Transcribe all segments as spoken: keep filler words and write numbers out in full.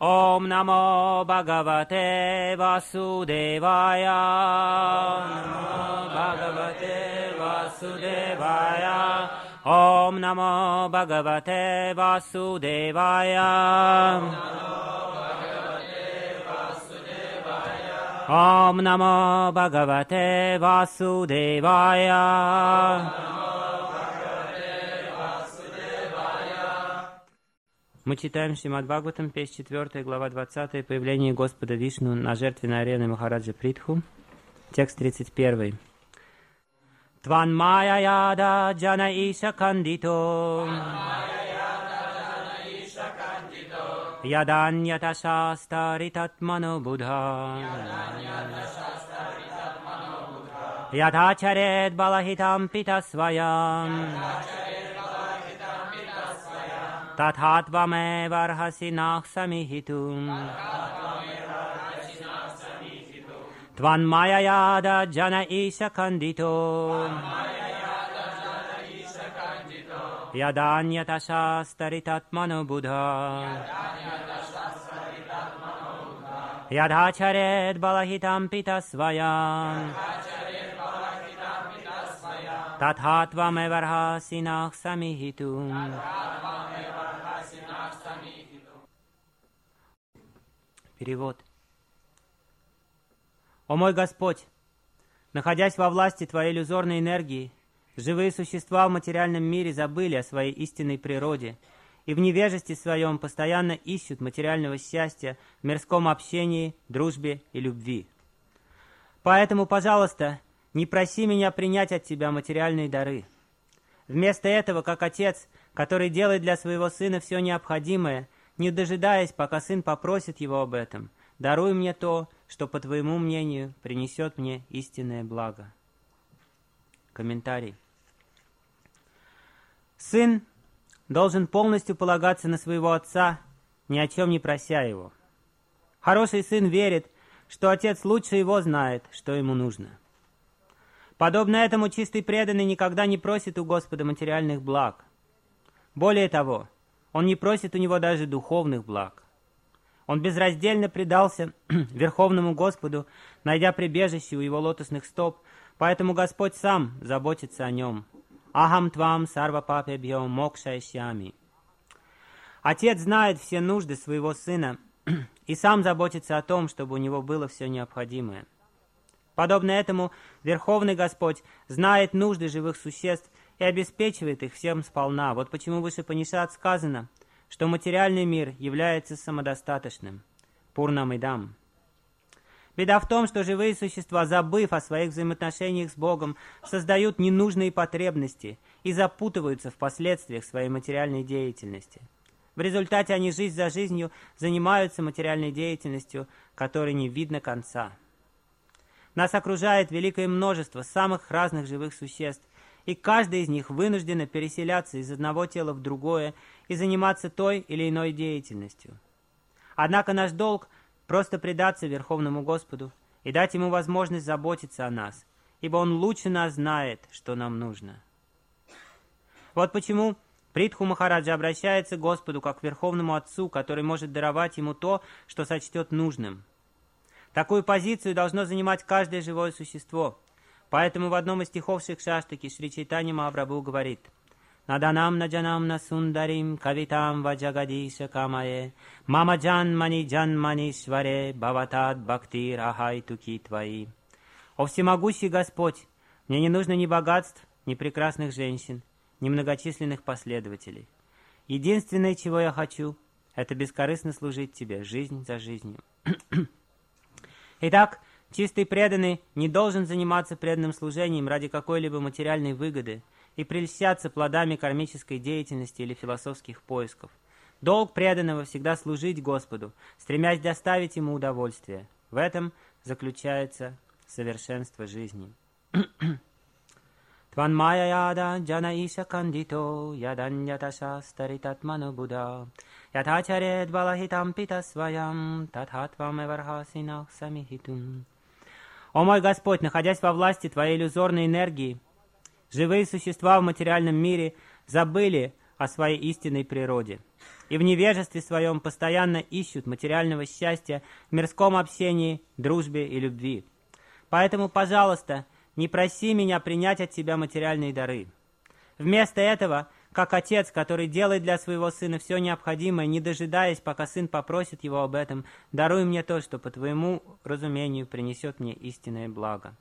Ом намо Бхагавате Васудевая. Намо Бхагавате Васудевая. Ом намо Бхагавате Васудевая. Ом намо Бхагавате Васудевая. Мы читаем Шримад Бхагаватам, песня четвёртая, глава двадцатая, появление Господа Вишну на жертвенной арене Махараджа Притху. Текст тридцать один. Тван майя яда джана иша кандито. Яданьята шастари татмано будха. Ядачарет балахитам пита сваям. Татхатваме вархаси нахсамихитум. Тван майя яда джана иша кандито. Яданьята шастари татмано будха. Ядхачарет балахитам пита сваям. Татхатваме вархаси нахсамихитум. Перевод. О мой Господь, находясь во власти Твоей иллюзорной энергии, живые существа в материальном мире забыли о своей истинной природе и в невежестве своем постоянно ищут материального счастья в мирском общении, дружбе и любви. Поэтому, пожалуйста, не проси меня принять от Тебя материальные дары. Вместо этого, как отец, который делает для своего сына все необходимое, не дожидаясь, пока сын попросит его об этом, даруй мне то, что, по Твоему мнению, принесет мне истинное благо. Комментарий. Сын должен полностью полагаться на своего отца, ни о чем не прося его. Хороший сын верит, что отец лучше его знает, что ему нужно. Подобно этому, чистый преданный никогда не просит у Господа материальных благ. Более того, он не просит у него даже духовных благ. Он безраздельно предался Верховному Господу, найдя прибежище у его лотосных стоп, поэтому Господь сам заботится о нем. «Ахам твам сарва папебьо мокшайшями». Отец знает все нужды своего сына и сам заботится о том, чтобы у него было все необходимое. Подобно этому, Верховный Господь знает нужды живых существ и обеспечивает их всем сполна. Вот почему выше Панишат сказано, что материальный мир является самодостаточным. Пурнамидам. Беда в том, что живые существа, забыв о своих взаимоотношениях с Богом, создают ненужные потребности и запутываются в последствиях своей материальной деятельности. В результате они жизнь за жизнью занимаются материальной деятельностью, которой не видно конца. Нас окружает великое множество самых разных живых существ, и каждый из них вынужден переселяться из одного тела в другое и заниматься той или иной деятельностью. Однако наш долг – просто предаться Верховному Господу и дать Ему возможность заботиться о нас, ибо Он лучше нас знает, что нам нужно. Вот почему Притху Махараджа обращается к Господу как к Верховному Отцу, который может даровать ему то, что сочтет нужным. Такую позицию должно занимать каждое живое существо. Поэтому в одном из стихов Шикшаштаки Шри Чайтанья Махапрабху говорит: «Наданам наджанам насундарим кавитам ваджагадиша камае мама джанмани джанманишваре бхаватад бхактир ахайтуки твои». О всемогущий Господь, мне не нужно ни богатств, ни прекрасных женщин, ни многочисленных последователей. Единственное, чего я хочу, это бескорыстно служить Тебе жизнь за жизнью. Итак, чистый преданный не должен заниматься преданным служением ради какой-либо материальной выгоды и прельщаться плодами кармической деятельности или философских поисков. Долг преданного всегда служить Господу, стремясь доставить Ему удовольствие. В этом заключается совершенство жизни. Тван майя яда джана иша кандито яданьята шастари татмано будха ятачарет балахитам пита сваям татхатваме вархасинах самихитум. О мой Господь, находясь во власти Твоей иллюзорной энергии, живые существа в материальном мире забыли о своей истинной природе. И в невежестве своем постоянно ищут материального счастья в мирском общении, дружбе и любви. Поэтому, пожалуйста, не проси меня принять от тебя материальные дары. Вместо этого, как отец, который делает для своего сына все необходимое, не дожидаясь, пока сын попросит его об этом, даруй мне то, что по твоему разумению принесет мне истинное благо.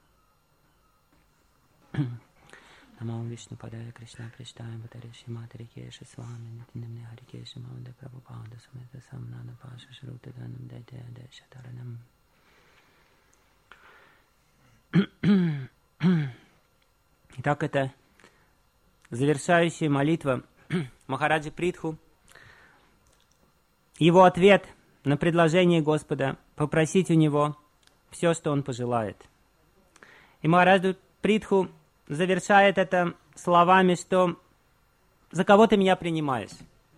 Намам Вишну Падая Кришна Прештая Батариши Матари Кеши Свами Нитинамне Хари Кеши Маванде Прабхупада Самета Самнана Паша Шрута Данам Дайте Адеша Таранам. Итак, это завершающая молитва Махараджи Притху. Его ответ на предложение Господа попросить у него все, что он пожелает. И Махараджи Притху завершает это словами, что «За кого ты меня принимаешь?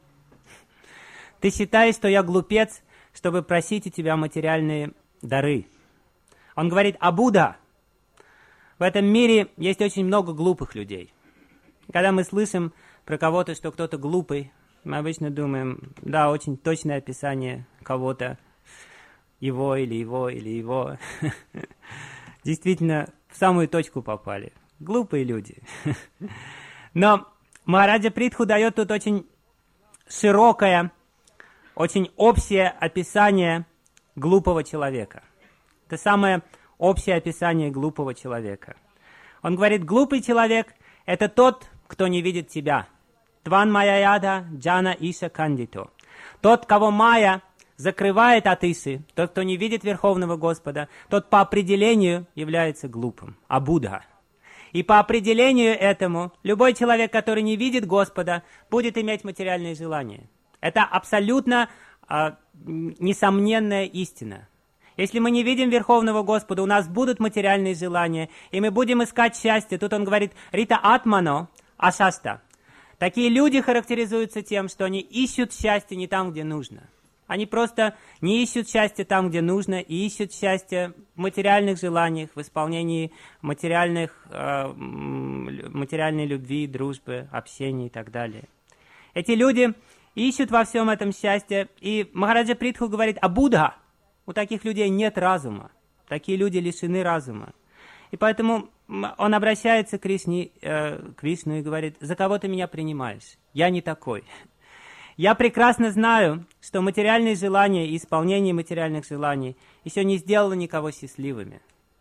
Ты считаешь, что я глупец, чтобы просить у тебя материальные дары». Он говорит: «А Будда, в этом мире есть очень много глупых людей». Когда мы слышим про кого-то, что кто-то глупый, мы обычно думаем: да, очень точное описание кого-то, его или его или его. Действительно, в самую точку попали. Глупые люди. Но Махараджа Притху дает тут очень широкое, очень общее описание глупого человека. Это самое общее описание глупого человека. Он говорит: глупый человек – это тот, кто не видит тебя. Тван майя яда джана иша кандито. Тот, кого майя закрывает от Иши, тот, кто не видит Верховного Господа, тот по определению является глупым. А Будда. И по определению этому любой человек, который не видит Господа, будет иметь материальные желания. Это абсолютно э, несомненная истина. Если мы не видим Верховного Господа, у нас будут материальные желания, и мы будем искать счастье. Тут он говорит: «Рита атмано ашаста». Такие люди характеризуются тем, что они ищут счастье не там, где нужно. Они просто не ищут счастья там, где нужно, и ищут счастье в материальных желаниях, в исполнении материальных, э, материальной любви, дружбы, общения и так далее. Эти люди ищут во всем этом счастье, и Махараджа Притху говорит: «А Будда, у таких людей нет разума, такие люди лишены разума». И поэтому он обращается к Кришне, э, к Вишну и говорит: «За кого ты меня принимаешь? Я не такой». Я прекрасно знаю, что материальные желания и исполнение материальных желаний еще не сделало никого счастливыми.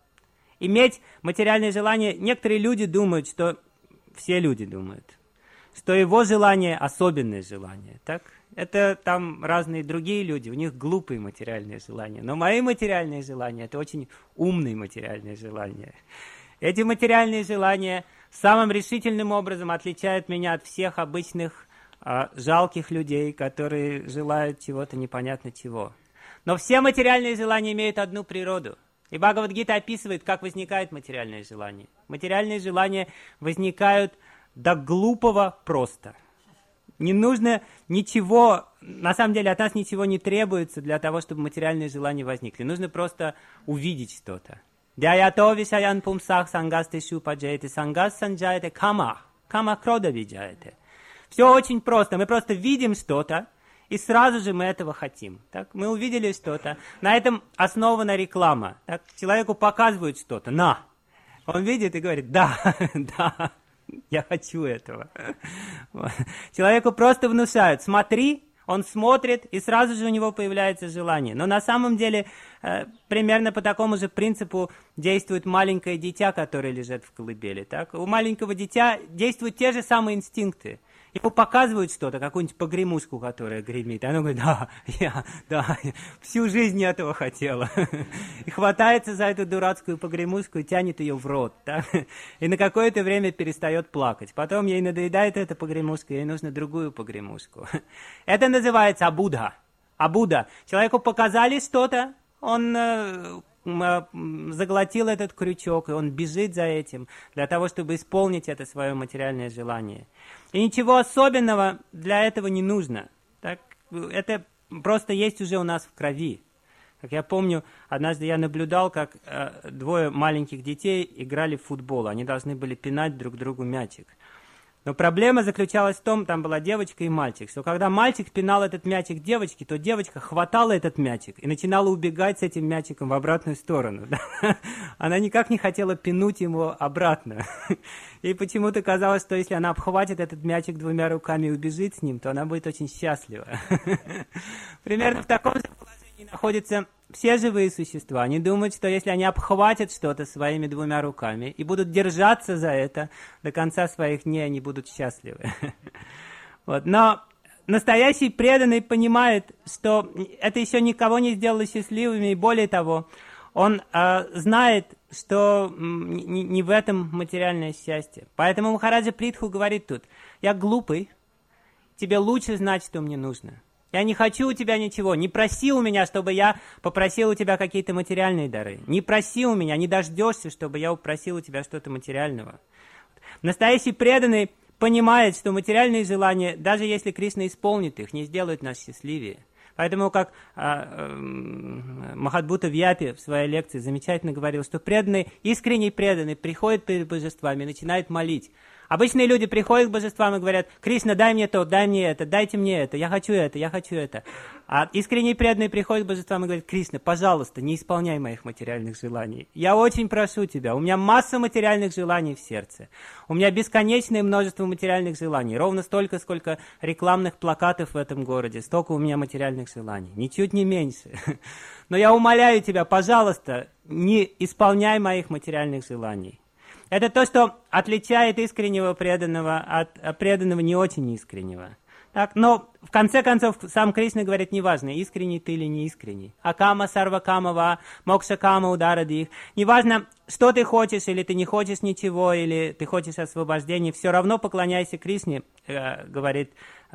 Иметь материальные желания, некоторые люди думают, что все люди думают, что его желание особенное желание. Так? Это там разные другие люди, у них глупые материальные желания. Но мои материальные желания – это очень умные материальные желания. Эти материальные желания самым решительным образом отличают меня от всех обычных а, жалких людей, которые желают чего-то непонятно чего. Но все материальные желания имеют одну природу. И Бхагавад-гита описывает, как возникает материальное желание. Материальные желания возникают до глупого просто. Не нужно ничего, на самом деле от нас ничего не требуется для того, чтобы материальные желания возникли. Нужно просто увидеть что-то. Дьяято вишаян пумсах сангастешу паджаете сангас санджаете кама. Кама крода виджаете. Все очень просто. Мы просто видим что-то, и сразу же мы этого хотим. Так? Мы увидели что-то. На этом основана реклама. Так? Человеку показывают что-то. На! Он видит и говорит: да, да, я хочу этого. Человеку просто внушают: смотри, он смотрит, и сразу же у него появляется желание. Но на самом деле э, примерно по такому же принципу действует маленькое дитя, которое лежит в колыбели. Так? У маленького дитя действуют те же самые инстинкты. Ему показывают что-то, какую-нибудь погремушку, которая гремит. И оно говорит: да, я, да, всю жизнь этого хотела. И хватается за эту дурацкую погремушку и тянет ее в рот. Так? И на какое-то время перестает плакать. Потом ей надоедает эта погремушка, ей нужно другую погремушку. Это называется абуда. Абуда. Человеку показали что-то, он э, э, заглотил этот крючок, и он бежит за этим, для того, чтобы исполнить это свое материальное желание. И ничего особенного для этого не нужно. Так? Это просто есть уже у нас в крови. Как я помню, однажды я наблюдал, как э, двое маленьких детей играли в футбол. Они должны были пинать друг другу мячик. Но проблема заключалась в том, там была девочка и мальчик, что когда мальчик пинал этот мячик девочке, то девочка хватала этот мячик и начинала убегать с этим мячиком в обратную сторону. Она никак не хотела пинуть его обратно. Ей почему-то казалось, что если она обхватит этот мячик двумя руками и убежит с ним, то она будет очень счастлива. Примерно в таком же положении находятся все живые существа. Они думают, что если они обхватят что-то своими двумя руками и будут держаться за это до конца своих дней, они будут счастливы. Вот. Но настоящий преданный понимает, что это еще никого не сделало счастливыми, и более того, он э, знает, что не, не в этом материальное счастье. Поэтому Махараджа Притху говорит тут: «Я глупый, тебе лучше знать, что мне нужно. Я не хочу у тебя ничего. Не проси у меня, чтобы я попросил у тебя какие-то материальные дары. Не проси у меня, не дождешься, чтобы я попросил у тебя что-то материального». Настоящий преданный понимает, что материальные желания, даже если Кришна исполнит их, не сделают нас счастливее. Поэтому, как а, а, Махадбута Вьяпи в своей лекции замечательно говорил, что преданный, искренний преданный приходит перед божествами и начинает молить. Обычные люди приходят к божествам и говорят: «Кришна, дай мне то, дай мне это, дайте мне это, я хочу это, я хочу это». А искренне преданные приходят к божествам и говорят: «Кришна, пожалуйста, не исполняй моих материальных желаний. Я очень прошу тебя, у меня масса материальных желаний в сердце. У меня бесконечное множество материальных желаний, ровно столько, сколько рекламных плакатов в этом городе, столько у меня материальных желаний, ничуть не меньше. Но я умоляю тебя, пожалуйста, не исполняй моих материальных желаний». Это то, что отличает искреннего преданного от преданного не очень искреннего. Так, но в конце концов сам Кришна говорит: неважно, искренний ты или не искренний. Акама сарвакамава, мокша кама ударадих. Неважно, что ты хочешь, или ты не хочешь ничего, или ты хочешь освобождения, все равно поклоняйся Кришне, э, говорит, э,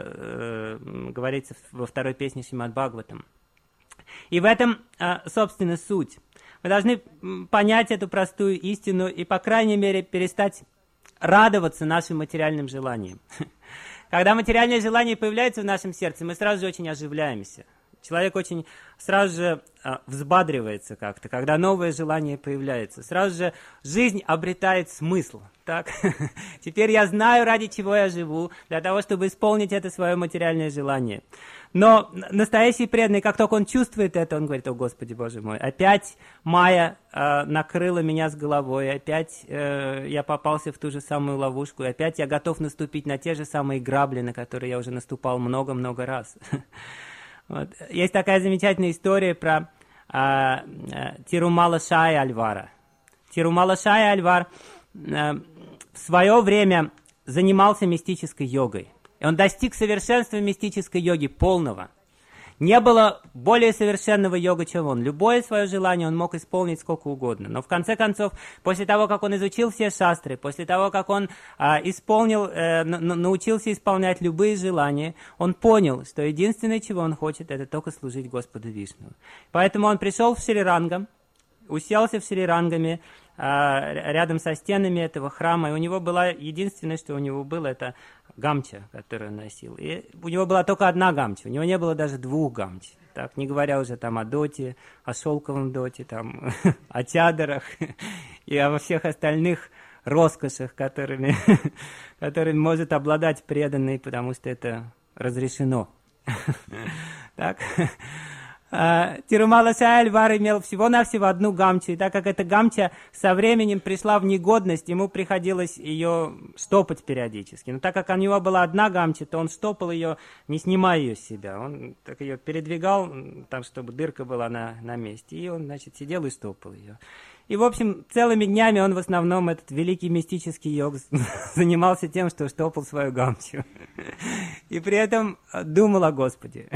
э, говорится во второй песне Шримад Бхагаватам. И в этом, э, собственно, суть. Мы должны понять эту простую истину и, по крайней мере, перестать радоваться нашим материальным желаниям. Когда материальное желание появляется в нашем сердце, мы сразу же очень оживляемся. Человек очень сразу же а, взбадривается как-то, когда новое желание появляется. Сразу же жизнь обретает смысл. Так? Теперь я знаю, ради чего я живу, для того, чтобы исполнить это свое материальное желание. Но настоящий преданный, как только он чувствует это, он говорит: «О, Господи, Боже мой, опять Майя э, накрыла меня с головой, опять э, я попался в ту же самую ловушку, и опять я готов наступить на те же самые грабли, на которые я уже наступал много-много раз». Вот. Есть такая замечательная история про э, э, Тирумала Шая Альвара. Тирумала Шая Альвар э, в свое время занимался мистической йогой. И он достиг совершенства мистической йоги полного. Не было более совершенного йога, чем он. Любое свое желание он мог исполнить сколько угодно. Но в конце концов, после того, как он изучил все шастры, после того, как он а, исполнил, э, научился исполнять любые желания, он понял, что единственное, чего он хочет, это только служить Господу Вишну. Поэтому он пришел в Шри-Рангам, уселся в Шри-Рангаме, а, рядом со стенами этого храма, и у него было единственное, что у него было, это гамча, которую он носил. И у него была только одна гамча, у него не было даже двух гамч. Так, не говоря уже там о доте, о шелковом доте, там, о чадрах и о всех остальных роскошах, которыми, которыми может обладать преданный, потому что это разрешено. Так. Тирумала Шая Альвар имел всего-навсего одну гамчу, и так как эта гамча со временем пришла в негодность, ему приходилось ее штопать периодически. Но так как у него была одна гамча, то он штопал ее, не снимая ее с себя. Он так ее передвигал, там, чтобы дырка была на, на месте, и он, значит, сидел и штопал ее. И, в общем, целыми днями он в основном, этот великий мистический йог, занимался тем, что штопал свою гамчу. И при этом думал о Господе.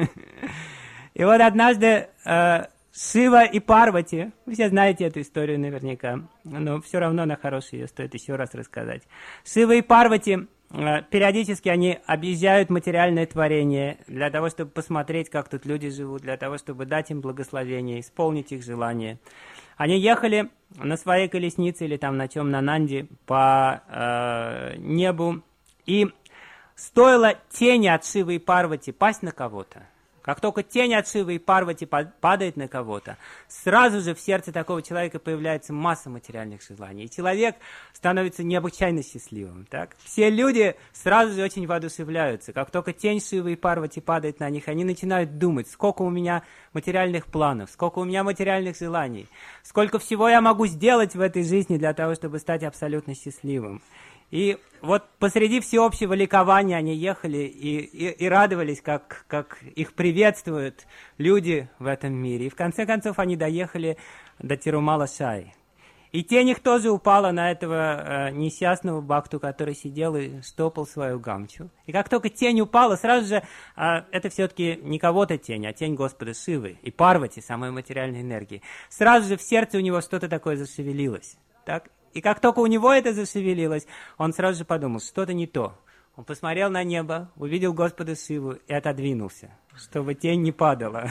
И вот однажды э, Шива и Парвати, вы все знаете эту историю наверняка, но все равно она хорошая, ее стоит еще раз рассказать. Шива и Парвати, э, периодически они объезжают материальное творение для того, чтобы посмотреть, как тут люди живут, для того, чтобы дать им благословение, исполнить их желания. Они ехали на своей колеснице или там на чем, на Нанди, по э, небу, и стоило тени от Шивы и Парвати пасть на кого-то, Как только тень от Шивы и Парвати падает на кого-то, сразу же в сердце такого человека появляется масса материальных желаний. И человек становится необычайно счастливым. Так? Все люди сразу же очень воодушевляются. Как только тень Шивы и Парвати падает на них, они начинают думать, сколько у меня материальных планов, сколько у меня материальных желаний, сколько всего я могу сделать в этой жизни для того, чтобы стать абсолютно счастливым. И вот посреди всеобщего ликования они ехали и, и, и радовались, как, как их приветствуют люди в этом мире. И в конце концов они доехали до Тирумала Шай. И тень их тоже упала на этого э, несчастного бхакту, который сидел и штопал свою гамчу. И как только тень упала, сразу же, э, это все-таки не кого-то тень, а тень Господа Шивы и Парвати, самой материальной энергии. Сразу же в сердце у него что-то такое зашевелилось. Так? И как только у него это зашевелилось, он сразу же подумал, что-то не то. Он посмотрел на небо, увидел Господа Шиву и отодвинулся, чтобы тень не падала,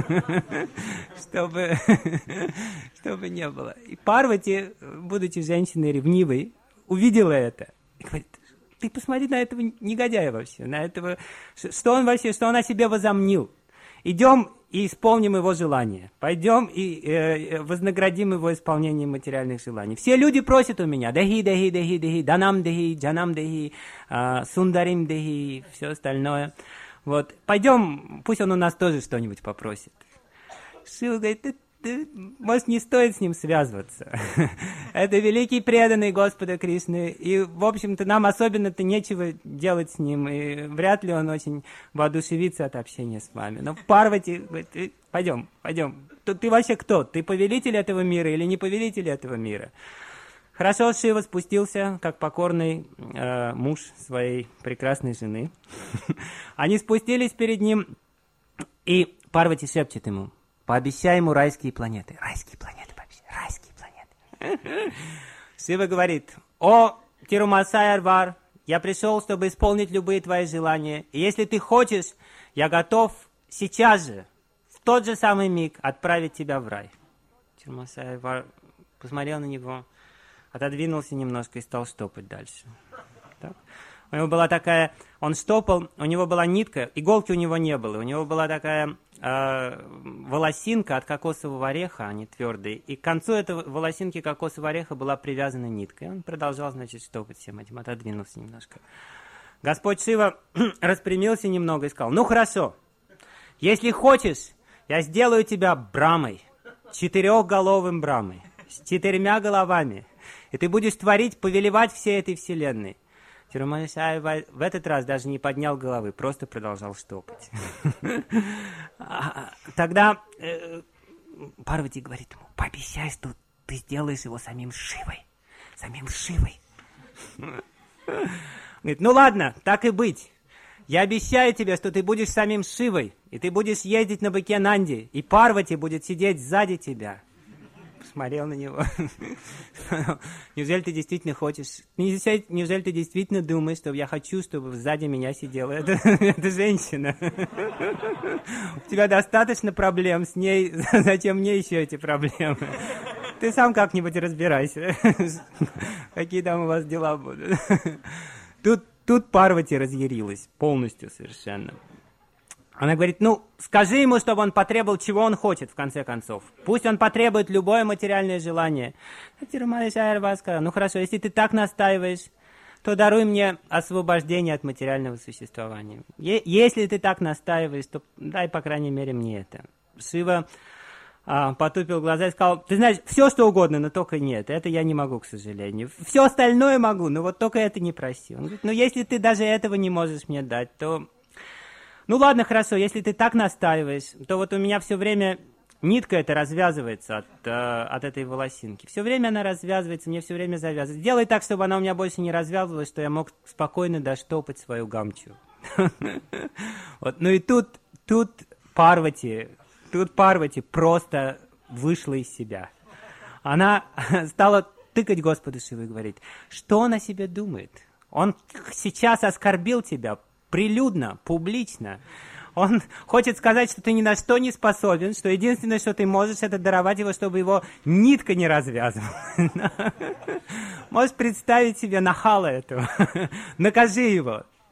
чтобы чтобы не было. И Парвати, будучи женщиной ревнивой, увидела это и говорит, ты посмотри на этого негодяя вообще, на этого, что он вообще, что он о себе возомнил. Идем и исполним его желание. Пойдем и э, вознаградим его исполнением материальных желаний. Все люди просят у меня дахи, дахи, дахи, дахи, данам дахи, джанам дахи, э, сундарим дахи, все остальное. Вот. Пойдем, пусть он у нас тоже что-нибудь попросит. Шива говорит, ты, ты, может, не стоит с ним связываться. Это великий преданный Господа Кришны, и, в общем-то, нам особенно-то нечего делать с ним, и вряд ли он очень воодушевится от общения с вами. Но Парвати говорит, пойдем, пойдем. Ты, ты вообще кто? Ты повелитель этого мира или не повелитель этого мира? Хорошо, Шива спустился, как покорный э, муж своей прекрасной жены. Они спустились перед ним, и Парвати шепчет ему, пообещай ему райские планеты. Райские планеты, пообещай. Райские планеты. Шива говорит, о, Тирумасайарвар, я пришел, чтобы исполнить любые твои желания. И если ты хочешь, я готов сейчас же, в тот же самый миг, отправить тебя в рай. Тирумасайарвар посмотрел на него, отодвинулся немножко и стал штопать дальше. Так? У него была такая, он штопал, у него была нитка, иголки у него не было, у него была такая э, волосинка от кокосового ореха, они твердые, и к концу этой волосинки кокосового ореха была привязана нитка. И он продолжал, значит, штопать всем этим, отодвинулся немножко. Господь Шива распрямился немного и сказал, ну хорошо, если хочешь, я сделаю тебя Брамой, четырехголовым Брамой, с четырьмя головами, и ты будешь творить, повелевать всей этой вселенной. Тирумасай в этот раз даже не поднял головы, просто продолжал штопать. Тогда э, Парвати говорит ему, пообещай, что ты сделаешь его самим Шивой. Самим Шивой. Говорит, ну ладно, так и быть. Я обещаю тебе, что ты будешь самим Шивой, и ты будешь ездить на быке Нанди, и Парвати будет сидеть сзади тебя. Посмотрел на него. Неужели ты действительно хочешь? Неужели ты действительно думаешь, что я хочу, чтобы сзади меня сидела эта, эта женщина? У тебя достаточно проблем с ней, зачем мне еще эти проблемы? Ты сам как-нибудь разбирайся. Какие там у вас дела будут? Тут, тут Парвати разъярилась полностью совершенно. Она говорит, ну, скажи ему, чтобы он потребовал, чего он хочет, в конце концов. Пусть он потребует любое материальное желание. Тирумасайарвар сказал, ну хорошо, если ты так настаиваешь, то даруй мне освобождение от материального существования. Е- если ты так настаиваешь, то дай, по крайней мере, мне это. Шива а, потупил глаза и сказал, ты знаешь, все что угодно, но только нет, это я не могу, к сожалению. Все остальное могу, но вот только это не проси. Он говорит, ну если ты даже этого не можешь мне дать, то... Ну ладно, хорошо, если ты так настаиваешь, то вот у меня все время нитка эта развязывается от, э, от этой волосинки. Все время она развязывается, мне все время завязывается. Сделай так, чтобы она у меня больше не развязывалась, что я мог спокойно доштопать свою гамчу. Ну и тут, тут Парвати, тут Парвати просто вышла из себя. Она стала тыкать Господу Шиву и говорить, что он о себе думает? Он сейчас оскорбил тебя, прилюдно, публично. Он хочет сказать, что ты ни на что не способен, что единственное, что ты можешь, это даровать его, чтобы его нитка не развязывала. Можешь представить себе нахала этого. Накажи его.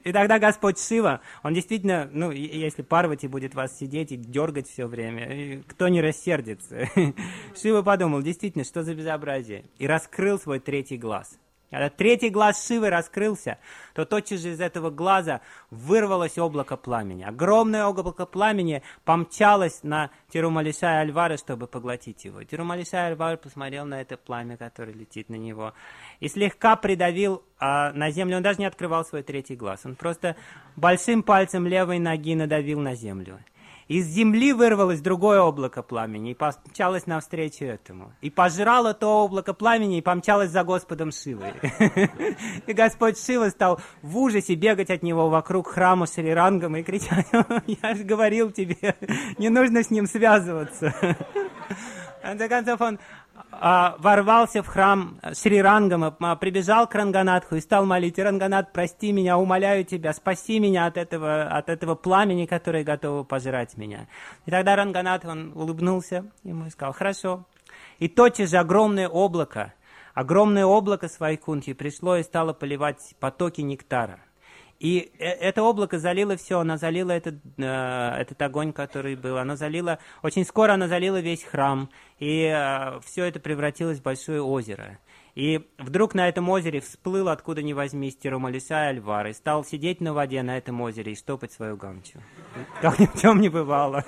И тогда Господь Шива, он действительно, ну, если Парвати будет вас сидеть и дергать все время, кто не рассердится? Шива подумал, действительно, что за безобразие? И раскрыл свой третий глаз. Когда третий глаз Шивы раскрылся, то тотчас же из этого глаза вырвалось облако пламени. Огромное облако пламени помчалось на Тирумалишая Альвара, чтобы поглотить его. Тирумалишая Альвара посмотрел на это пламя, которое летит на него, и слегка придавил а, на землю. Он даже не открывал свой третий глаз. Он просто большим пальцем левой ноги надавил на землю. Из земли вырвалось другое облако пламени и помчалось навстречу этому. И пожрало то облако пламени и помчалось за Господом Шивой. И Господь Шива стал в ужасе бегать от него вокруг храма Шри Рангам и кричать: «Я же говорил тебе, не нужно с ним связываться». В конце концов он а, ворвался в храм Шри Рангама, а, прибежал к Ранганатху и стал молить: «Ранганат, прости меня, умоляю тебя, спаси меня от этого, от этого пламени, которое готово пожрать меня». И тогда Ранганат, он улыбнулся ему и сказал: «Хорошо». И тотчас же огромное облако, огромное облако с Вайкунтхи пришло и стало поливать потоки нектара. И это облако залило все, оно залило этот, э, этот огонь, который был, оно залило, очень скоро оно залило весь храм, и э, все это превратилось в большое озеро. И вдруг на этом озере всплыл, откуда ни возьмись, Тирумалишая Альвар, и стал сидеть на воде на этом озере и штопать свою гамчу. Как ни в чем не бывало.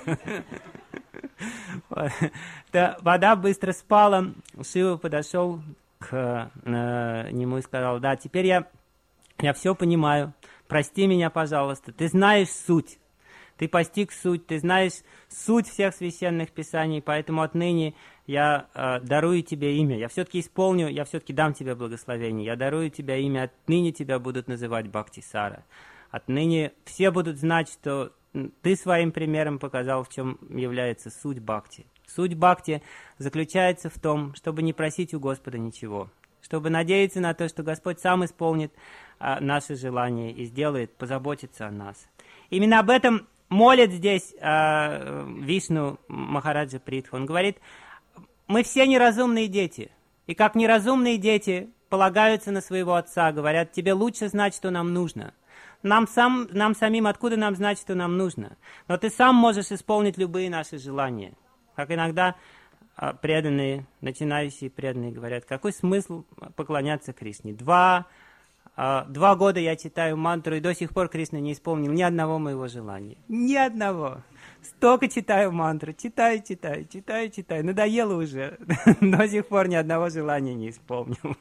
Вода быстро спала, Шива подошел к нему и сказал: «Да, теперь я, я все понимаю. Прости меня, пожалуйста, ты знаешь суть, ты постиг суть, ты знаешь суть всех священных писаний, поэтому отныне я э, дарую тебе имя, я все-таки исполню, я все-таки дам тебе благословение, я дарую тебе имя, отныне тебя будут называть Бхактисара, отныне все будут знать, что ты своим примером показал, в чем является суть бхакти. Суть бхакти заключается в том, чтобы не просить у Господа ничего, чтобы надеяться на то, что Господь сам исполнит а, наши желания и сделает, позаботится о нас. Именно об этом молит здесь а, Вишну Махараджа Притху. Он говорит: мы все неразумные дети, и как неразумные дети полагаются на своего отца, говорят: тебе лучше знать, что нам нужно. Нам, сам, нам самим откуда нам знать, что нам нужно? Но ты сам можешь исполнить любые наши желания. Как иногда преданные, начинающие преданные говорят: какой смысл поклоняться Кришне? Два, а, два года я читаю мантру, и до сих пор Кришна не исполнил ни одного моего желания. Ни одного. Столько читаю мантру, читаю, читаю, читаю, читаю. Надоело уже. До сих пор ни одного желания не исполнил.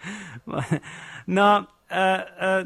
Но э, э,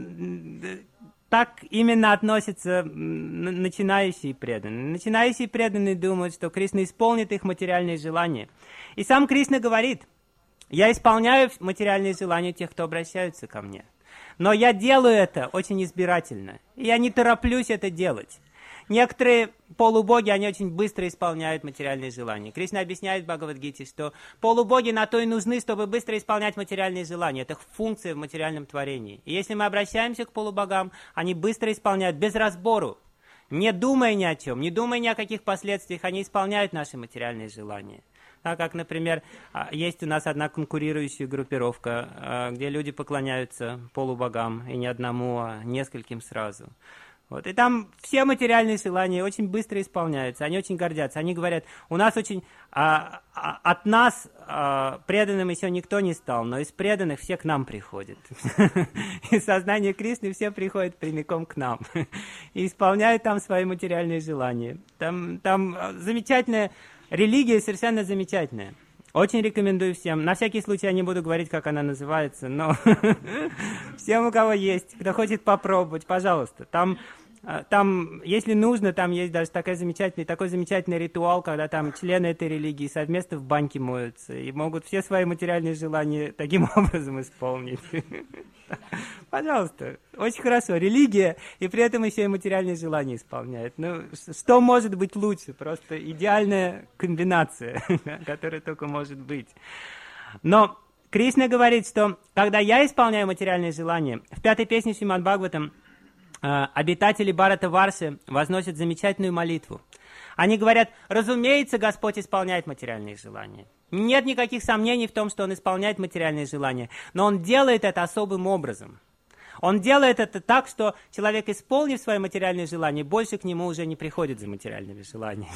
так именно относятся начинающие преданные. Начинающие преданные думают, что Кришна исполнит их материальные желания. И сам Кришна говорит: я исполняю материальные желания тех, кто обращаются ко мне. Но я делаю это очень избирательно. И я не тороплюсь это делать. Некоторые полубоги, они очень быстро исполняют материальные желания. Кришна объясняет в Бхагавад-гите, что полубоги на то и нужны, чтобы быстро исполнять материальные желания. Это их функция в материальном творении. И если мы обращаемся к полубогам, они быстро исполняют без разбору, не думая ни о чем, не думая ни о каких последствиях, они исполняют наши материальные желания. Так как, например, есть у нас одна конкурирующая группировка, где люди поклоняются полубогам, и не одному, а нескольким сразу. Вот. И там все материальные желания очень быстро исполняются, они очень гордятся. Они говорят: у нас очень, а, а, от нас а, преданным еще никто не стал, но из преданных все к нам приходят. Из сознания Кришны все приходят прямиком к нам и исполняют там свои материальные желания. Там, там замечательная религия, совершенно замечательная. Очень рекомендую всем. На всякий случай я не буду говорить, как она называется, но всем, у кого есть, кто хочет попробовать, пожалуйста. Там, там, если нужно, там есть даже такой замечательный, такой замечательный ритуал, когда там члены этой религии совместно в баньке моются и могут все свои материальные желания таким образом исполнить. Пожалуйста, очень хорошо. Религия, и при этом еще и материальные желания исполняет. Ну, что может быть лучше? Просто идеальная комбинация, которая только может быть. Но Кришна говорит, что когда я исполняю материальные желания, в пятой песне Шримад Бхагаватам обитатели Бхарата-Варши возносят замечательную молитву. Они говорят: разумеется, Господь исполняет материальные желания. Нет никаких сомнений в том, что Он исполняет материальные желания, но Он делает это особым образом. Он делает это так, что человек, исполнив свои материальные желания, больше к нему уже не приходит за материальными желаниями.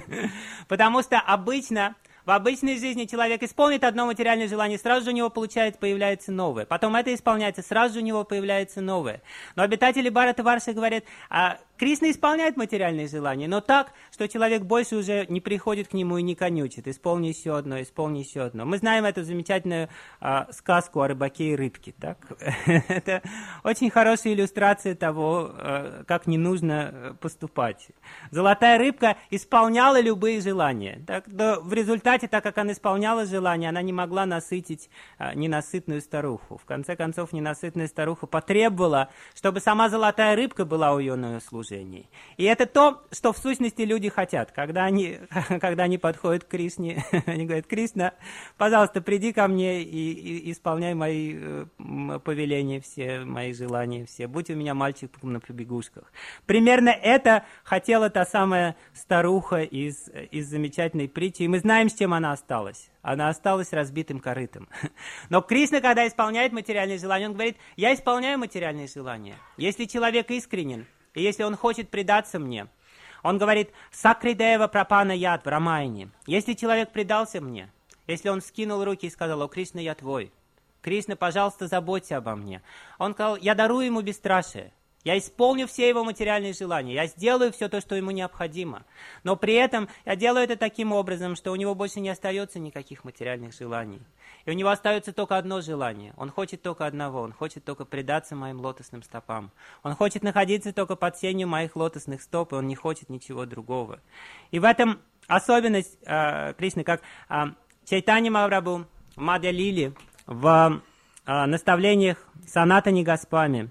Потому что обычно, в обычной жизни человек исполнит одно материальное желание, сразу же у него получается, появляется новое. Потом это исполняется, сразу же у него появляется новое. Но обитатели Бхаратаварши говорят, а Кришна исполняет материальные желания, но так, что человек больше уже не приходит к нему и не конючит. Исполни еще одно, исполни еще одно. Мы знаем эту замечательную а, сказку о рыбаке и рыбке. Так? Это очень хорошая иллюстрация того, а, как не нужно поступать. Золотая рыбка исполняла любые желания. Так? Но в результате, так как она исполняла желания, она не могла насытить а, ненасытную старуху. В конце концов, ненасытная старуха потребовала, чтобы сама золотая рыбка была у ее на служении. И это то, что в сущности люди хотят. Когда они, когда они подходят к Кришне, они говорят: Кришна, пожалуйста, приди ко мне и, и исполняй мои э, повеления все, мои желания все. Будь у меня мальчиком на побегушках. Примерно это хотела та самая старуха из, из замечательной притчи. И мы знаем, с чем она осталась. Она осталась разбитым корытом. Но Кришна, когда исполняет материальные желания, он говорит: я исполняю материальные желания. Если человек искренен, и если он хочет предаться мне, он говорит: «Сакридева прапана яд в Рамайне». Если человек предался мне, если он скинул руки и сказал: «О, Кришна, я твой. Кришна, пожалуйста, заботься обо мне». Он сказал: «Я дарую ему бесстрашие. Я исполню все его материальные желания. Я сделаю все то, что ему необходимо. Но при этом я делаю это таким образом, что у него больше не остается никаких материальных желаний. И у него остается только одно желание. Он хочет только одного. Он хочет только предаться моим лотосным стопам. Он хочет находиться только под сенью моих лотосных стоп, и он не хочет ничего другого». И в этом особенность э, Кришны, как э, Чайтанья Махапрабху в Мадхья Лиле, в э, наставлениях Санатани Госвами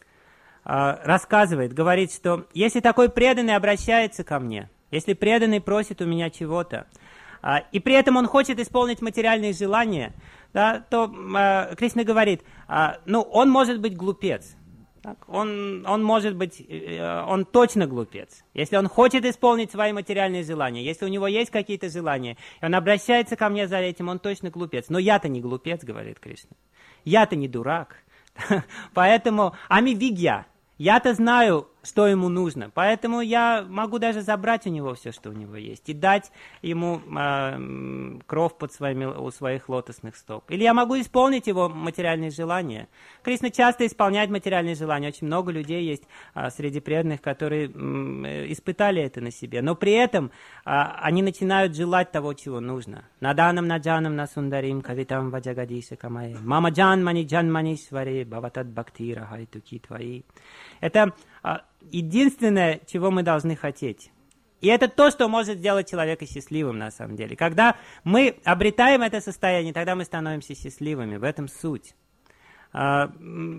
рассказывает, говорит, что если такой преданный обращается ко мне, если преданный просит у меня чего-то, и при этом он хочет исполнить материальные желания, да, то Кришна говорит, ну, он может быть глупец. Так, он, он может быть, он точно глупец. Если он хочет исполнить свои материальные желания, если у него есть какие-то желания, и он обращается ко мне за этим, он точно глупец. Но я-то не глупец, говорит Кришна. Я-то не дурак. Поэтому амивигья. Я-то знаю, что ему нужно, поэтому я могу даже забрать у него все, что у него есть, и дать ему э, кров под своими, у своих лотосных стоп. Или я могу исполнить его материальные желания. Кришна часто исполняет материальные желания. Очень много людей есть э, среди преданных, которые э, испытали это на себе. Но при этом э, они начинают желать того, чего нужно. Наданам наджанам насундарим кавитам ваджагадиша камае. Мама джан мани джан мани сваре баватат бхактира хайтуки твои. Это а, единственное, чего мы должны хотеть. И это то, что может сделать человека счастливым на самом деле. Когда мы обретаем это состояние, тогда мы становимся счастливыми. В этом суть. А,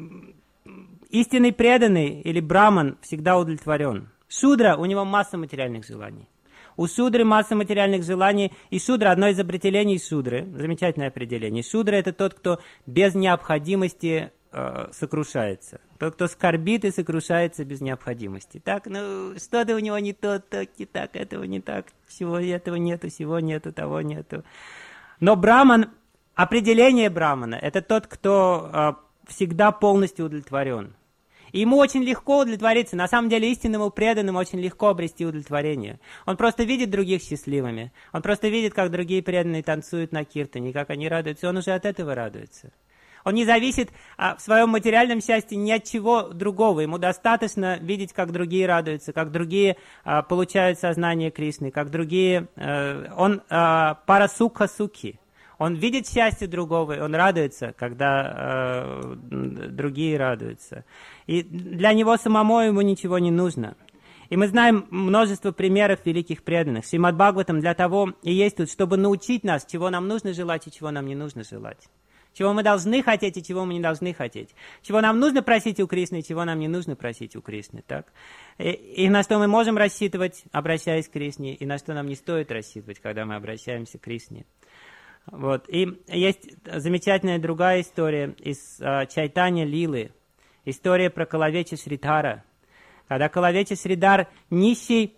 истинный преданный или браман всегда удовлетворен. Шудра, у него масса материальных желаний. У шудры масса материальных желаний. И шудра, одно из определений шудры, замечательное определение. Шудра — это тот, кто без необходимости э, сокрушается. Тот, кто скорбит и сокрушается без необходимости. Так, ну, что-то у него не то, так, не так, этого не так, всего этого нету, всего нету, того нету. Но браман, определение брамана, это тот, кто э, всегда полностью удовлетворен. И ему очень легко удовлетвориться. На самом деле, истинному преданному очень легко обрести удовлетворение. Он просто видит других счастливыми. Он просто видит, как другие преданные танцуют на киртане, как они радуются. Он уже от этого радуется. Он не зависит а, в своем материальном счастье ни от чего другого. Ему достаточно видеть, как другие радуются, как другие а, получают сознание Кришны, как другие... А, он а, парасукха сукхи. Он видит счастье другого, и он радуется, когда а, другие радуются. И для него самому ему ничего не нужно. И мы знаем множество примеров великих преданных. Шримад Бхагаватам для того и есть тут, чтобы научить нас, чего нам нужно желать и чего нам не нужно желать. Чего мы должны хотеть и чего мы не должны хотеть. Чего нам нужно просить у Кришны и чего нам не нужно просить у Кришны. Так? И, и на что мы можем рассчитывать, обращаясь к Кришне, и на что нам не стоит рассчитывать, когда мы обращаемся к Кришне. Вот. И есть замечательная другая история из uh, Чайтанья Лилы. История про Калавеча Шридхара. Когда Калавеча Шридхар, нищий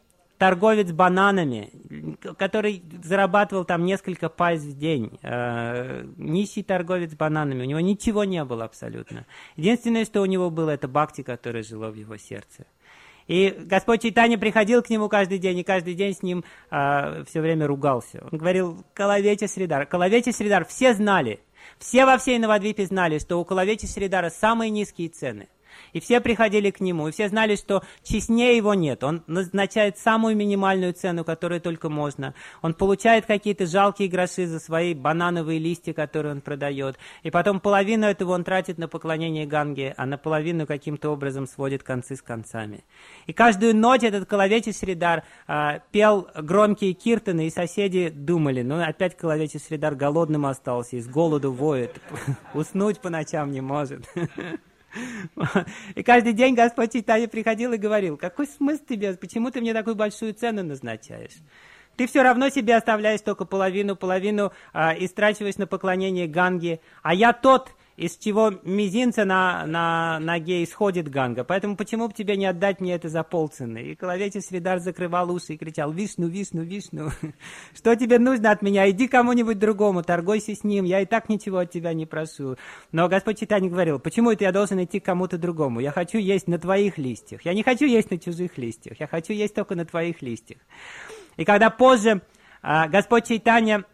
торговец бананами, который зарабатывал там несколько пайс в день. Э, нищий торговец бананами. У него ничего не было абсолютно. Единственное, что у него было, это бхакти, которое жило в его сердце. И Господь Чайтанья приходил к нему каждый день, и каждый день с ним э, все время ругался. Он говорил: Калавети Сридар. Калавети Сридар, все знали, все во всей Навадвипе знали, что у Калавети Сридара самые низкие цены. И все приходили к нему, и все знали, что честнее его нет. Он назначает самую минимальную цену, которую только можно. Он получает какие-то жалкие гроши за свои банановые листья, которые он продает. И потом половину этого он тратит на поклонение Ганге, а наполовину каким-то образом сводит концы с концами. И каждую ночь этот Калавети Сридар а, пел громкие киртаны, и соседи думали: ну опять Калавети Сридар голодным остался, и с голоду воет, уснуть по ночам не может. И каждый день Господь Чайтанья приходил и говорил: какой смысл тебе, почему ты мне такую большую цену назначаешь? Ты все равно себе оставляешь только половину, половину а, истрачиваешь на поклонение Ганге, а я тот, из чего мизинца на, на ноге исходит Ганга. Поэтому почему бы тебе не отдать мне это за полцены? И Калавети Сридар закрывал уши и кричал: Вишну, Вишну, Вишну, что тебе нужно от меня? Иди кому-нибудь другому, торгуйся с ним, я и так ничего от тебя не прошу. Но Господь Чайтанья говорил: почему это я должен идти к кому-то другому? Я хочу есть на твоих листьях. Я не хочу есть на чужих листьях. Я хочу есть только на твоих листьях. И когда позже э, Господь Чайтанья,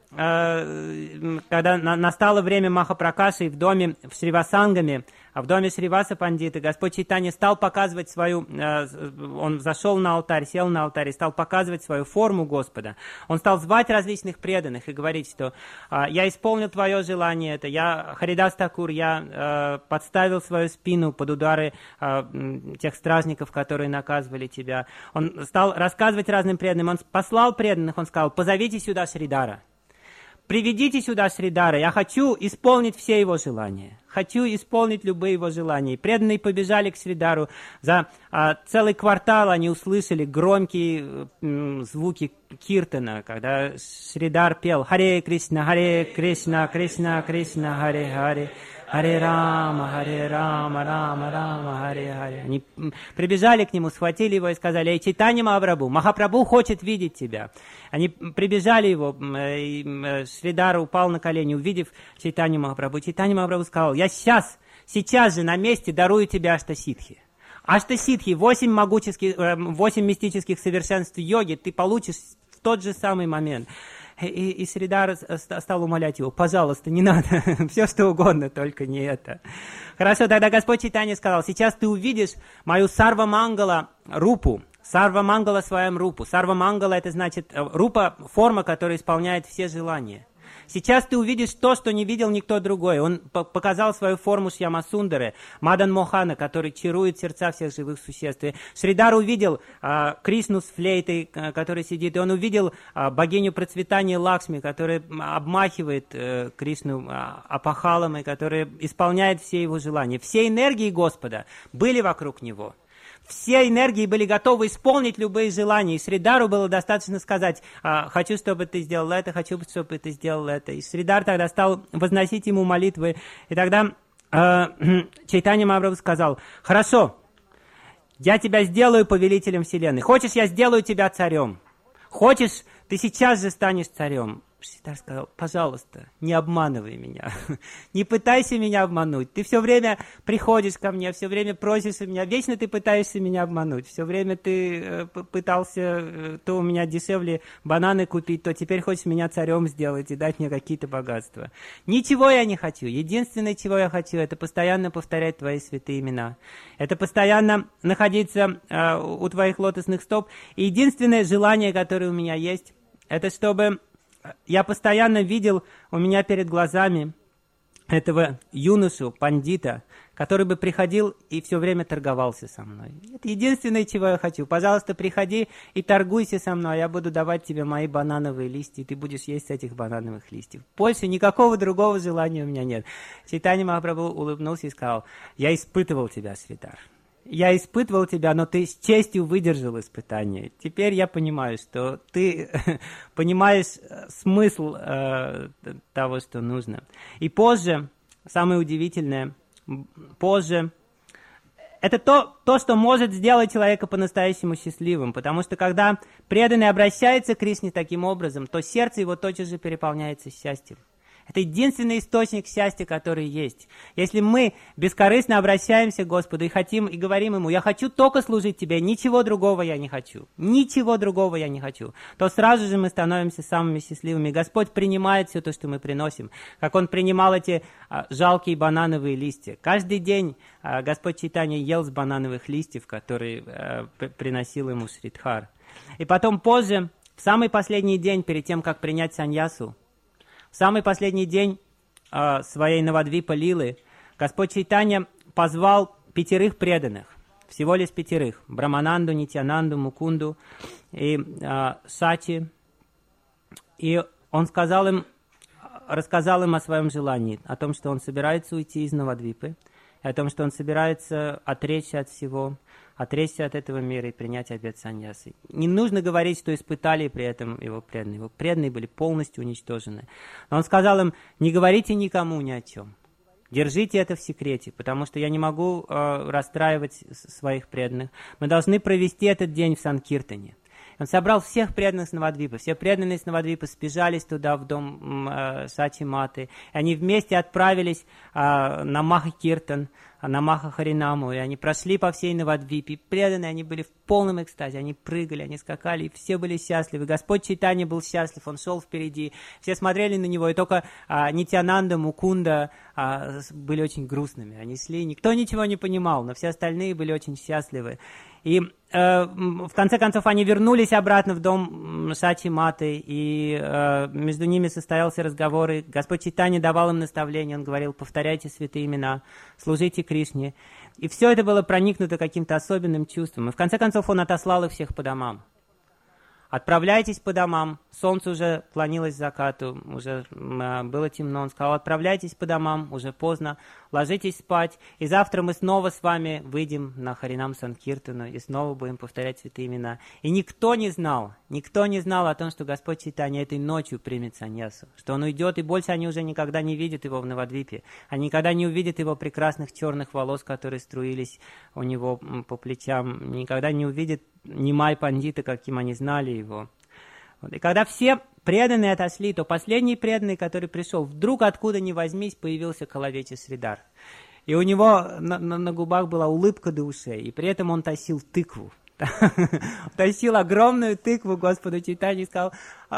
э, когда на, настало время Махапракаши в доме в Шривасангаме, а в доме Шриваса Пандита, Господь Чайтанья стал показывать свою, э, он зашел на алтарь, сел на алтарь и стал показывать свою форму Господа. Он стал звать различных преданных и говорить, что э, я исполнил твое желание, это я, Харидас Такур, я э, подставил свою спину под удары э, тех стражников, которые наказывали тебя. Он стал рассказывать разным преданным, он послал преданных, он сказал: позовите сюда Шридара. Приведите сюда Шридара, я хочу исполнить все его желания. Хочу исполнить любые его желания. И преданные побежали к Шридару. За а, целый квартал они услышали громкие м, звуки киртана, когда Шридар пел: Харе Кришна, Харе Кришна, Кришна Кришна, Харе Харе, Харе Рама, Харе Рама, Рама Рама, Харе Харе. Они прибежали к нему, схватили его и сказали: Эй, Чайтанья Махапрабху, Махапрабху хочет видеть тебя. Они прибежали его, и Шридар упал на колени, увидев Чайтанью Махапрабху. Чайтанья Махапрабху сказал: я сейчас, сейчас же на месте дарую тебе аштасидхи. Аштасидхи, восемь могучих, восемь мистических совершенств йоги ты получишь в тот же самый момент. И, и Шридар стал умолять его: пожалуйста, не надо, все что угодно, только не это. Хорошо, тогда Господь Чайтанья сказал: сейчас ты увидишь мою Сарва Мангала рупу. Сарва Мангала своем рупу. Сарва Мангала — это значит рупа, форма, которая исполняет все желания. Сейчас ты увидишь то, что не видел никто другой. Он показал свою форму Шьямасундары, Мадан Мохана, который чарует сердца всех живых существ. И Шридар увидел а, Кришну с флейтой, а, который сидит, и он увидел а, богиню процветания Лакшми, которая обмахивает а, Кришну а, апахалом, и которая исполняет все его желания. Все энергии Господа были вокруг него. Все энергии были готовы исполнить любые желания. И Шридару было достаточно сказать: хочу, чтобы ты сделал это, хочу, чтобы ты сделал это. И Шридар тогда стал возносить ему молитвы. И тогда э, Чайтанья Махапрабху сказал: хорошо, я тебя сделаю повелителем вселенной. Хочешь, я сделаю тебя царем? Хочешь, ты сейчас же станешь царем? Шридар сказал: пожалуйста, не обманывай меня, не пытайся меня обмануть. Ты все время приходишь ко мне, все время просишь у меня, вечно ты пытаешься меня обмануть. Все время ты э, пытался э, то у меня дешевле бананы купить, то теперь хочешь меня царем сделать и дать мне какие-то богатства. Ничего я не хочу. Единственное, чего я хочу, это постоянно повторять твои святые имена. Это постоянно находиться э, у твоих лотосных стоп. И единственное желание, которое у меня есть, это чтобы я постоянно видел у меня перед глазами этого юношу, пандита, который бы приходил и все время торговался со мной. Это единственное, чего я хочу. Пожалуйста, приходи и торгуйся со мной. Я буду давать тебе мои банановые листья, и ты будешь есть с этих банановых листьев. Больше никакого другого желания у меня нет. Чайтанья Махапрабху улыбнулся и сказал: я испытывал тебя, Шридар. Я испытывал тебя, но ты с честью выдержал испытание. Теперь я понимаю, что ты понимаешь смысл э, того, что нужно. И позже, самое удивительное, позже это то, то, что может сделать человека по-настоящему счастливым, потому что когда преданный обращается к Кришне таким образом, то сердце его тотчас же переполняется счастьем. Это единственный источник счастья, который есть. Если мы бескорыстно обращаемся к Господу и хотим, и говорим Ему: «Я хочу только служить Тебе, ничего другого я не хочу, ничего другого я не хочу», то сразу же мы становимся самыми счастливыми. Господь принимает все то, что мы приносим, как Он принимал эти а, жалкие банановые листья. Каждый день а, Господь Чайтанья ел с банановых листьев, которые а, приносил Ему Шридхар. И потом позже, в самый последний день, перед тем, как принять саньясу, в самый последний день э, своей Навадвипа Лилы Господь Чайтанья позвал пятерых преданных, всего лишь пятерых: Брамананду, Нитьянанду, Мукунду и э, Сачи. И он сказал им, рассказал им о своем желании, о том, что он собирается уйти из Навадвипы, о том, что он собирается отречься от всего, отречься от этого мира и принять обет саньясы. Не нужно говорить, что испытали при этом его преданные. Его преданные были полностью уничтожены. Но он сказал им: не говорите никому ни о чем. Держите это в секрете, потому что я не могу э, расстраивать своих преданных. Мы должны провести этот день в Санкиртане. Он собрал всех преданных с Навадвипы. Все преданные с Навадвипы спешались туда, в дом э, Сачи Маты. И они вместе отправились э, на Маха-Киртан, на Маха-Харинаму. И они прошли по всей Навадвипе. Преданные, они были в полном экстазе. Они прыгали, они скакали, и все были счастливы. Господь Чайтанья был счастлив, он шел впереди. Все смотрели на него, и только э, Нитьянанда, Мукунда э, были очень грустными. Они шли, никто ничего не понимал, но все остальные были очень счастливы. И э, в конце концов они вернулись обратно в дом Сачи Маты, и э, между ними состоялся разговор, и Господь Чайтанья давал им наставления, он говорил: повторяйте святые имена, служите Кришне. И все это было проникнуто каким-то особенным чувством. И в конце концов он отослал их всех по домам. Отправляйтесь по домам. Солнце уже клонилось к закату, уже э, было темно. Он сказал: отправляйтесь по домам, уже поздно, ложитесь спать, и завтра мы снова с вами выйдем на Харинам Санкиртану и снова будем повторять святые имена. И никто не знал, никто не знал о том, что Господь Чайтанья этой ночью примет саньясу, что он уйдет, и больше они уже никогда не видят его в Навадвипе. Они никогда не увидят его прекрасных черных волос, которые струились у него по плечам, никогда не увидят Нимай Пандита, каким они знали его. Вот. И когда все преданные отошли, то последний преданный, который пришел, вдруг откуда ни возьмись, появился Калавечи Сридар. И у него на, на, на губах была улыбка до ушей, и при этом он тащил тыкву. Тащил огромную тыкву Господу Чайтанье и сказал: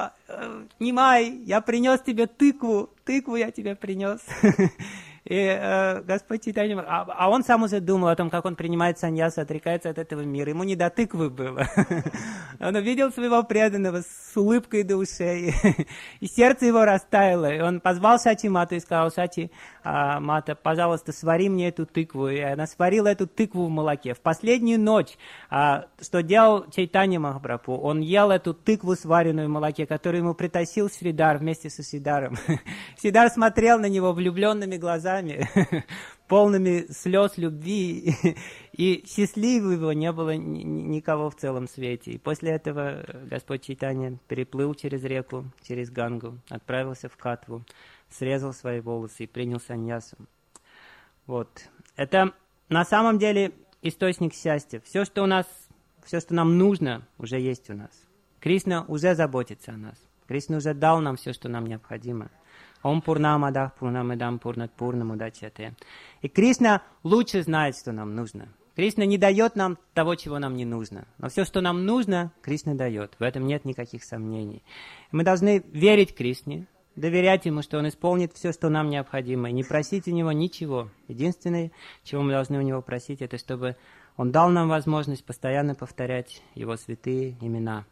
Нимай, я принес тебе тыкву, тыкву я тебе принес. И э, Господь Чайтанья, а, а он сам уже думал о том, как он принимает саньясу, отрекается от этого мира. Ему не до тыквы было. Он увидел своего преданного с улыбкой до ушей, и сердце его растаяло. И он позвал Сачи Мату и сказал: Сачи а, Мата, пожалуйста, свари мне эту тыкву. И она сварила эту тыкву в молоке. В последнюю ночь, а, что делал Чайтанья Махапрабху, он ел эту тыкву, сваренную в молоке, которую ему притащил Шридар вместе со Шридаром. Шридар смотрел на него влюбленными глазами, полными слез любви, и счастливого не было никого в целом свете. И после этого Господь Чайтанья переплыл через реку, через Гангу, отправился в Катву, срезал свои волосы и принял саньясу. Вот. Это на самом деле источник счастья. Все, что у нас, все, что нам нужно, уже есть у нас. Кришна уже заботится о нас. Кришна уже дал нам все, что нам необходимо. Ом Пурнамадах Пурнамадам Пурнат Пурнамудачате. И Кришна лучше знает, что нам нужно. Кришна не дает нам того, чего нам не нужно. Но все, что нам нужно, Кришна дает. В этом нет никаких сомнений. Мы должны верить Кришне, доверять Ему, что Он исполнит все, что нам необходимо, и не просить у Него ничего. Единственное, чего мы должны у Него просить, это чтобы Он дал нам возможность постоянно повторять Его святые имена.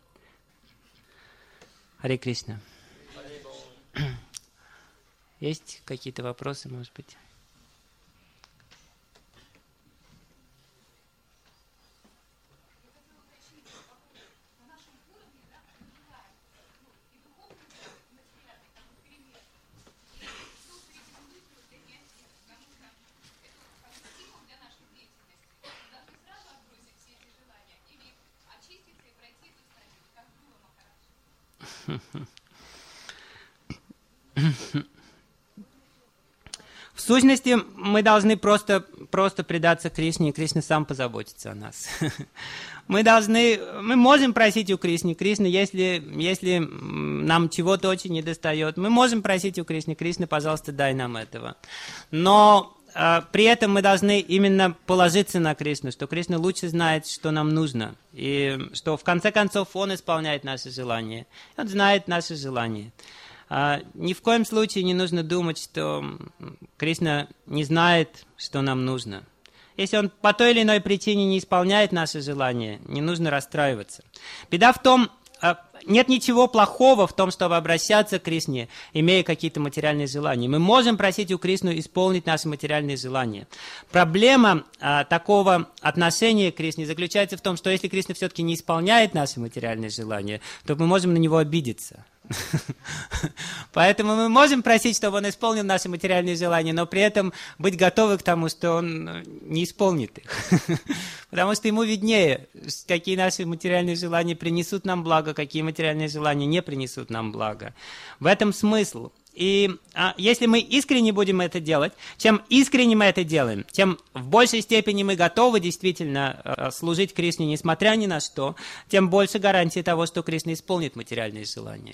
Харе Кришна. Есть какие-то вопросы, может быть? В сущности, мы должны просто, просто предаться Кришне, и Кришна сам позаботится о нас. Мы должны, мы можем просить у Кришны, Кришна, если, если нам чего-то очень недостает, мы можем просить у Кришны, Кришна, пожалуйста, дай нам этого. Но э, при этом мы должны именно положиться на Кришну, что Кришна лучше знает, что нам нужно, и что в конце концов Он исполняет наши желания, Он знает наши желания. Uh, ни в коем случае не нужно думать, что Кришна не знает, что нам нужно. Если Он по той или иной причине не исполняет наши желания, не нужно расстраиваться. Беда в том, uh, нет ничего плохого в том, чтобы обращаться к Кришне, имея какие-то материальные желания. Мы можем просить у Кришны исполнить наши материальные желания. Проблема uh, такого отношения к Кришне заключается в том, что если Кришна все-таки не исполняет наши материальные желания, то мы можем на Него обидеться. Поэтому мы можем просить, чтобы Он исполнил наши материальные желания, но при этом быть готовы к тому, что Он не исполнит их. Потому что Ему виднее, какие наши материальные желания принесут нам благо, какие материальные желания не принесут нам благо. В этом смысл. И а, если мы искренне будем это делать, чем искренне мы это делаем, тем в большей степени мы готовы действительно а, служить Кришне, несмотря ни на что, тем больше гарантии того, что Кришна исполнит материальные желания.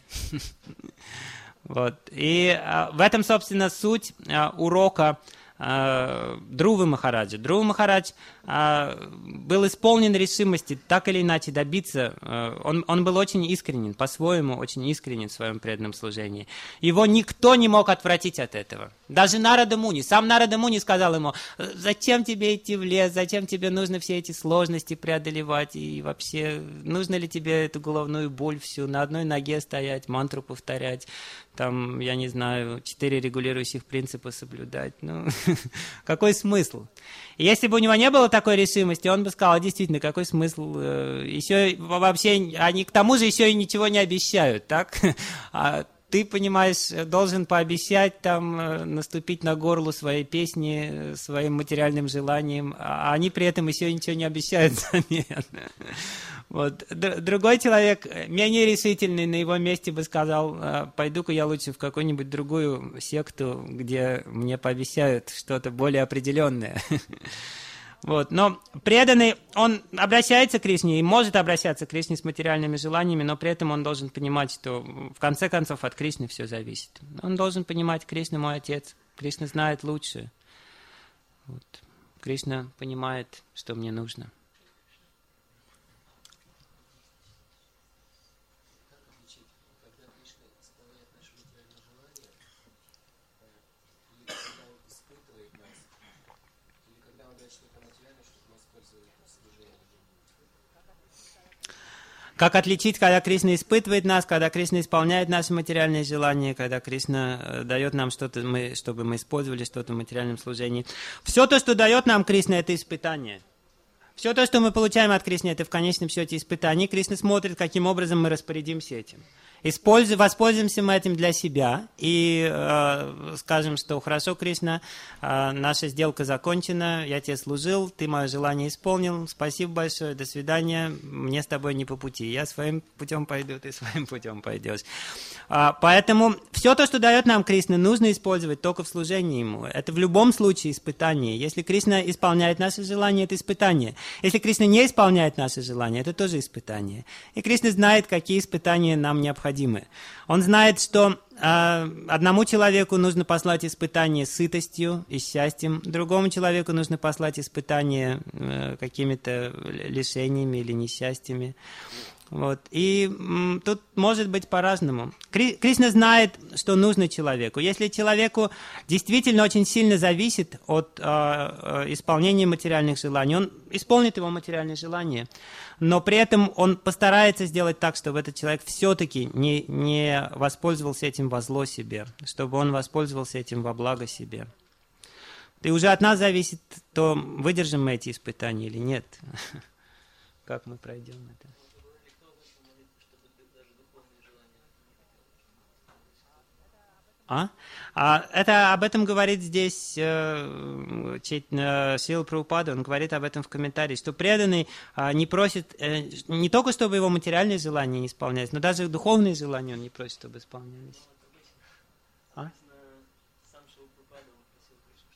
Вот. И а, в этом, собственно, суть а, урока а, Друвы Махараджа. Друва Махарадж а, был исполнен решимости так или иначе добиться. А, он, он был очень искренен, по-своему очень искренен в своем преданном служении. Его никто не мог отвратить от этого. Даже Нарада Муни. Сам Нарада Муни сказал ему: зачем тебе идти в лес, зачем тебе нужно все эти сложности преодолевать, и вообще нужно ли тебе эту головную боль всю, на одной ноге стоять, мантру повторять, там, я не знаю, четыре регулирующих принципа соблюдать. Ну, какой смысл? И если бы у него не было такой решимости, он бы сказал: действительно, какой смысл? Еще вообще, они к тому же еще и ничего не обещают, так? А ты, понимаешь, должен пообещать там наступить на горло своей песни, своим материальным желанием, а они при этом еще ничего не обещают взамен. Вот. Другой человек, менее решительный, на его месте бы сказал: пойду-ка я лучше в какую-нибудь другую секту, где мне пообещают что-то более определенное. Вот. Но преданный, он обращается к Кришне и может обращаться к Кришне с материальными желаниями, но при этом он должен понимать, что в конце концов от Кришны все зависит. Он должен понимать: Кришна мой отец, Кришна знает лучше. Вот. Кришна понимает, что мне нужно. Как отличить, когда Кришна испытывает нас, когда Кришна исполняет наши материальные желания, когда Кришна дает нам что-то, мы, чтобы мы использовали что-то в материальном служении. Все то, что дает нам Кришна, это испытание. Все то, что мы получаем от Кришны, это в конечном счете испытание. Кришна смотрит, каким образом мы распорядимся этим. Используем, воспользуемся мы этим для себя и э, скажем, что хорошо, Кришна, э, наша сделка закончена, я тебе служил, ты мое желание исполнил, спасибо большое, до свидания, мне с тобой не по пути, я своим путем пойду, ты своим путем пойдешь. А, поэтому все то, что дает нам Кришна, нужно использовать только в служении Ему. Это в любом случае испытание. Если Кришна исполняет наши желания, это испытание. Если Кришна не исполняет наши желания, это тоже испытание. И Кришна знает, какие испытания нам необходимы. Он знает, что э, одному человеку нужно послать испытание сытостью и счастьем, другому человеку нужно послать испытание э, какими-то лишениями или несчастьями. Вот. И м, тут может быть по-разному. Кри- Кришна знает, что нужно человеку. Если человеку действительно очень сильно зависит от э, э, исполнения материальных желаний, он исполнит его материальные желания. Но при этом он постарается сделать так, чтобы этот человек все-таки не, не воспользовался этим во зло себе, чтобы он воспользовался этим во благо себе. И уже от нас зависит, то выдержим мы эти испытания или нет. Как мы пройдем это. А? А это, об этом говорит здесь э, э, Шрила Прабхупада, он говорит об этом в комментарии, что преданный э, не просит, э, не только чтобы его материальные желания не исполнялись, но даже духовные желания он не просит, чтобы исполнялись. А?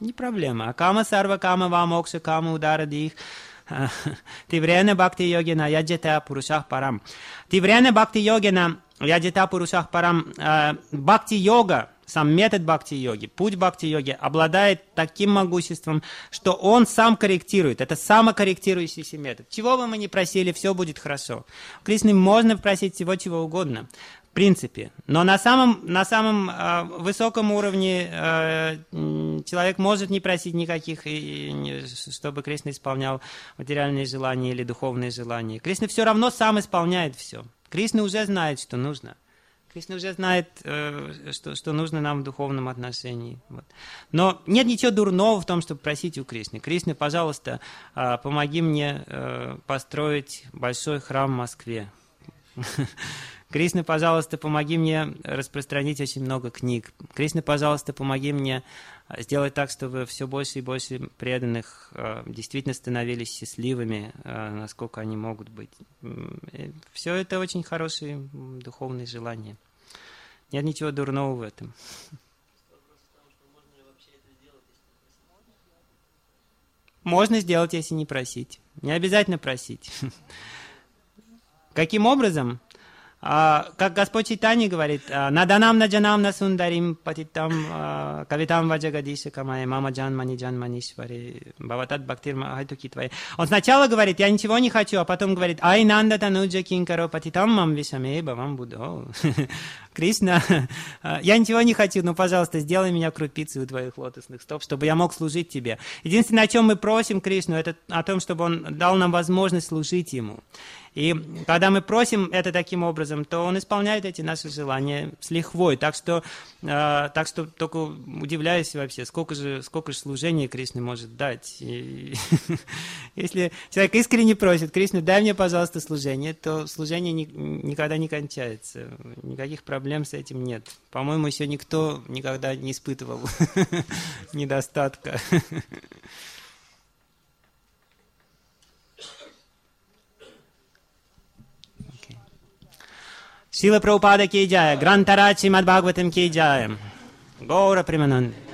Не проблема. Кама сарва кама вамокша кама удара дих. Тиврена бхакти йогина яджета пурушах парам. Тиврена бхакти йогина яджета пурушах парам. Бхакти-йога, сам метод бхакти-йоги, путь бхакти-йоги обладает таким могуществом, что он сам корректирует. Это самокорректирующийся метод. Чего бы мы ни просили, все будет хорошо. У Кришны можно просить всего чего угодно. В принципе. Но на самом, на самом э, высоком уровне э, человек может не просить никаких, и, и, чтобы Кришна исполнял материальные желания или духовные желания. Кришна все равно сам исполняет все. Кришна уже знает, что нужно. Кришна уже знает, э, что, что нужно нам в духовном отношении. Вот. Но нет ничего дурного в том, чтобы просить у Кришны. Кришна, пожалуйста, э, помоги мне э, построить большой храм в Москве. Кришна, пожалуйста, помоги мне распространить очень много книг. Кришна, пожалуйста, помоги мне сделать так, чтобы все больше и больше преданных э, действительно становились счастливыми, э, насколько они могут быть. Все это очень хорошие духовные желания. Нет ничего дурного в этом. Можно сделать, если не просить. Не обязательно просить. Каким образом? Uh, как Господь Чайтанья говорит, «Наданам наджанам насундарим патитам кавитам ваджагадиша камая мама джан мани джан манишвари баватат бхактир махайтуки твои». Он сначала говорит, я ничего не хочу, а потом говорит, «Ай нанда тануджа кинкаро патитам мам вишаме бавам будо». Кришна, я ничего не хочу, но, пожалуйста, сделай меня крупицей у твоих лотосных стоп, чтобы я мог служить тебе. Единственное, о чем мы просим Кришну, это о том, чтобы он дал нам возможность служить ему. И когда мы просим это таким образом, то он исполняет эти наши желания с лихвой. Так что, э, так что только удивляюсь вообще, сколько же, сколько же служения Кришна может дать. И, если человек искренне просит, Кришна, дай мне, пожалуйста, служение, то служение ни, никогда не кончается. Никаких проблем с этим нет. По-моему, еще никто никогда не испытывал недостатка. Шила Прабхупада ки джая, Грантарачи Мадбхагаватам ки джая, Гаура Примананда.